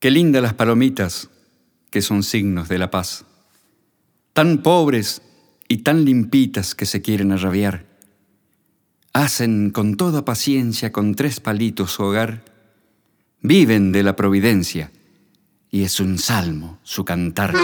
Qué lindas las palomitas, que son signos de la paz. Tan pobres y tan limpitas que se quieren arrabiar. Hacen con toda paciencia con 3 palitos su hogar. Viven de la providencia y es un salmo su cantar.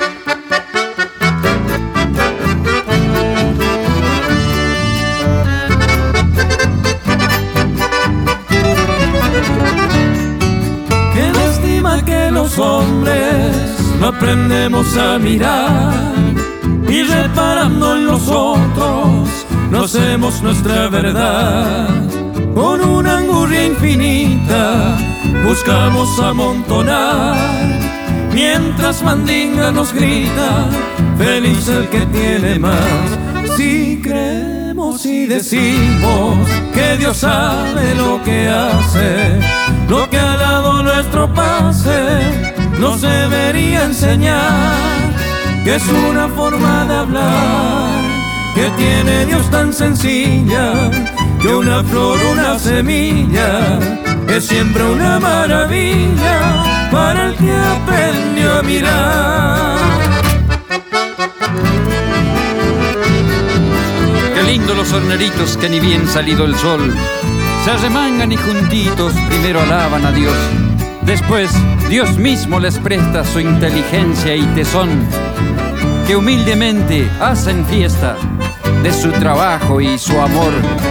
Qué lástima que los hombres no aprendemos a mirar y reparando en los otros no hacemos nuestra verdad. Con una angurria infinita buscamos amontonar, mientras Mandinga nos grita, feliz el que tiene más. Si creemos y decimos que Dios sabe lo que hace, lo que al lado nuestro pase nos debería enseñar, que es una forma de hablar que tiene Dios tan sencilla, que una flor, una semilla, es siempre una maravilla para el que aprendió a mirar. Qué lindo los horneritos que ni bien salido el sol se arremangan y juntitos primero alaban a Dios. Después Dios mismo les presta su inteligencia y tesón, que humildemente hacen fiesta de su trabajo y su amor.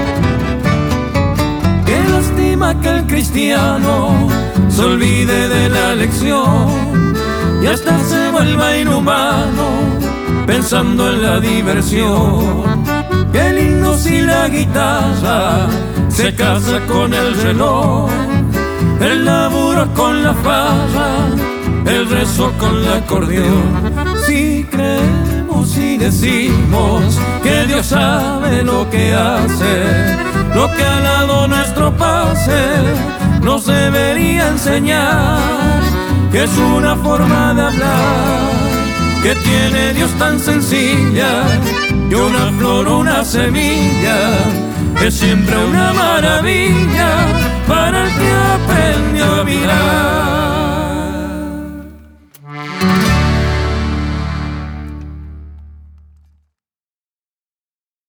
Qué lástima que el cristiano se olvide de la lección y hasta se vuelva inhumano pensando en la diversión. Qué lindo si la guitarra se casa con el reloj, el laburo con la farra, el rezo con el acordeón. Si creemos y decimos que Dios sabe lo que hace, lo que al lado nuestro pase nos debería enseñar, que es una forma de hablar que tiene Dios tan sencilla, que una flor, una semilla, es siempre una maravilla para el